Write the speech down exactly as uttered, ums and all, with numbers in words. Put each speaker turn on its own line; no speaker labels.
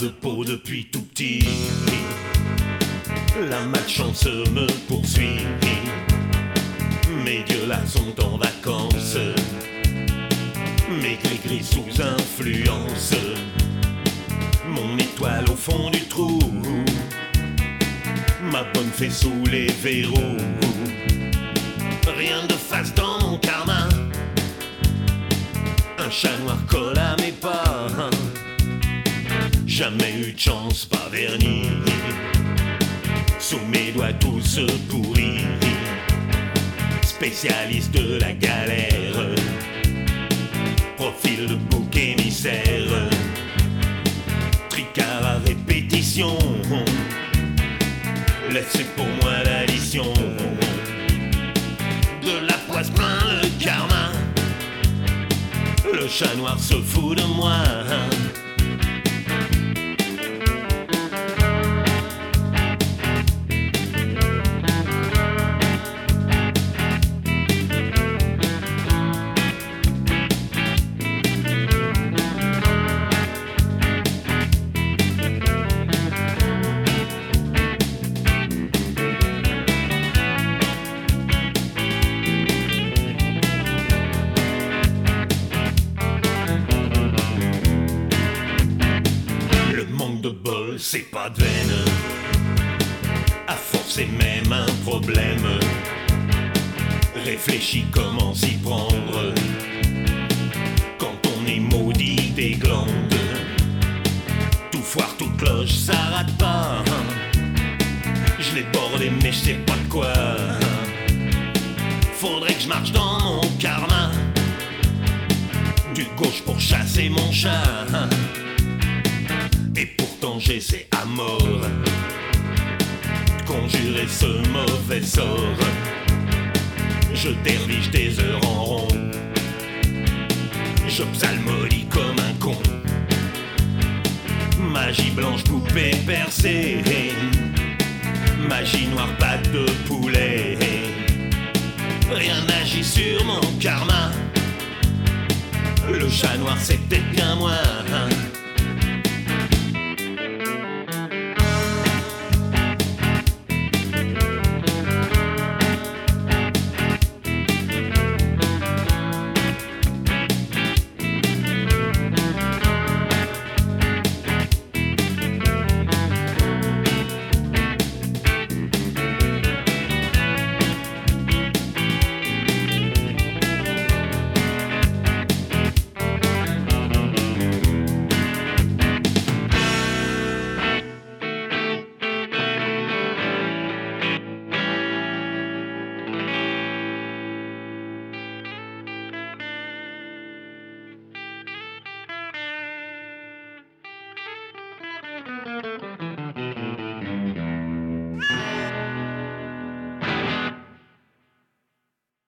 de peau depuis tout petit. La malchance me poursuit. Mes dieux là sont en vacances. Mes gris-gris sous influence. Mon étoile au fond du trou. Ma bonne fée sous les verrous. Rien de face dans mon karma. Un chat noir colle à mes pas. Jamais eu de chance, pas verni. Sous mes doigts tous pourris. Spécialiste de la galère. Profil de bouc émissaire. Tricard à répétition. Laissez pour moi l'addition. De la poisse plein le karma. Le chat noir se fout de moi. C'est pas de veine. À force c'est même un problème. Réfléchis comment s'y prendre. Quand on est maudit des glandes. Tout foire, tout cloche, ça rate pas. Je l'ai bordé mais je sais pas de quoi. Faudrait que je marche dans mon karma. Du gauche pour chasser mon chat. Et pourtant j'essaie à mort de conjurer ce mauvais sort. Je derviche des heures en rond. Je psalmodie comme un con. Magie blanche coupée, percée. Magie noire, patte de poulet. Rien n'agit sur mon karma. Le chat noir c'était bien moi.